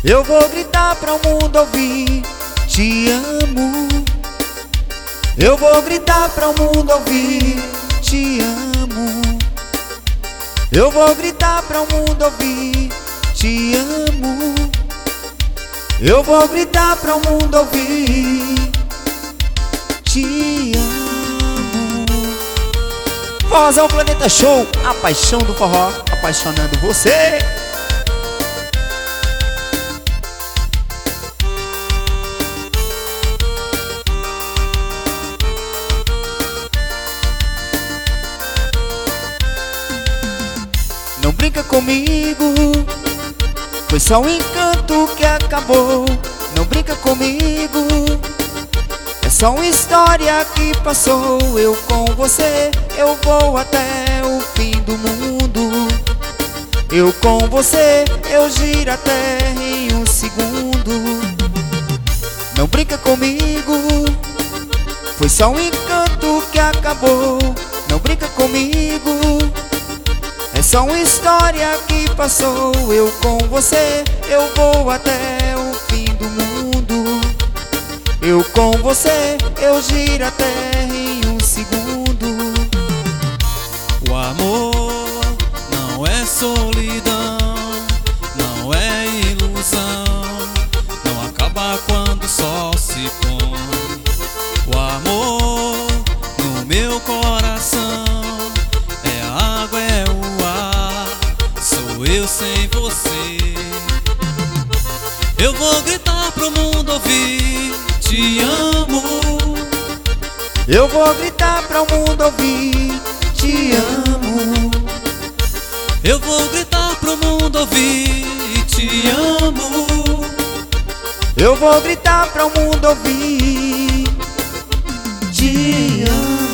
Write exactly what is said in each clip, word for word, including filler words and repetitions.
Eu vou gritar para o mundo ouvir, te amo. Eu vou gritar para o mundo ouvir, te amo. Eu vou gritar para o mundo ouvir, te amo. Eu vou gritar para o mundo ouvir, te amo. Forrozão Planeta Show, a paixão do forró, apaixonando você. Não brinca comigo, foi só um encanto que acabou. Não brinca comigo, é só uma história que passou. Eu com você, eu vou até o fim do mundo. Eu com você, eu giro a terra em um segundo. Não brinca comigo, foi só um encanto que acabou. Não brinca comigo, é só uma história que passou. Eu com você, eu vou até o fim do mundo. Eu com você, eu giro a terra em um segundo. O amor não é solidão, não é ilusão, não acaba quando o sol se põe. O amor no meu coração é a água, é o ar, sou eu sem você. Eu vou gritar pro mundo ouvir, te amo. Eu vou gritar para o mundo ouvir, te amo. Eu vou gritar pro mundo ouvir, te amo. Eu vou gritar para o mundo ouvir, te amo.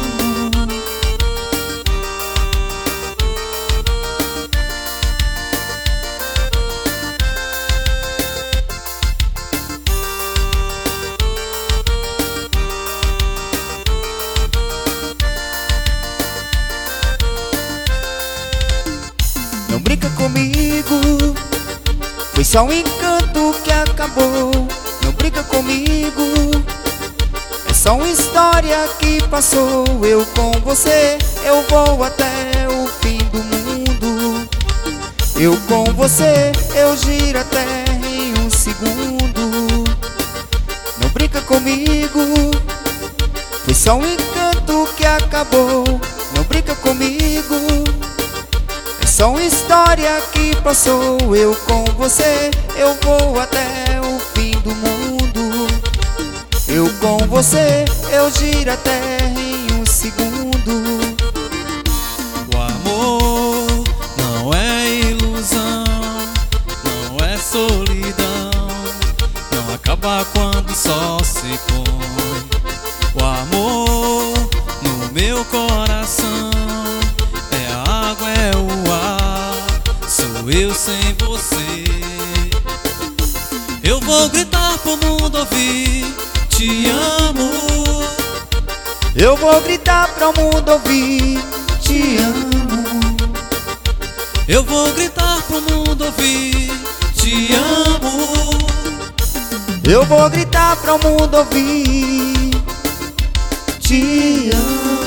Não brinca comigo, foi só um encanto que acabou. Não brinca comigo, é só uma história que passou. Eu com você, eu vou até o fim do mundo. Eu com você, eu giro a terra em um segundo. Não brinca comigo, foi só um encanto que acabou. Não brinca comigo, é só uma história que passou. Eu com você, eu vou até o fim do mundo. Eu com você, eu giro a terra em um segundo. O amor não é ilusão, não é solidão, não acaba quando o sol se põe. O amor no meu coração é a água, é o ar, sou eu sem você. Eu vou gritar pro mundo ouvir, te amo. Eu vou gritar para o mundo ouvir, te amo. Eu vou gritar pro mundo ouvir, te amo. Eu vou gritar para o mundo ouvir, te amo.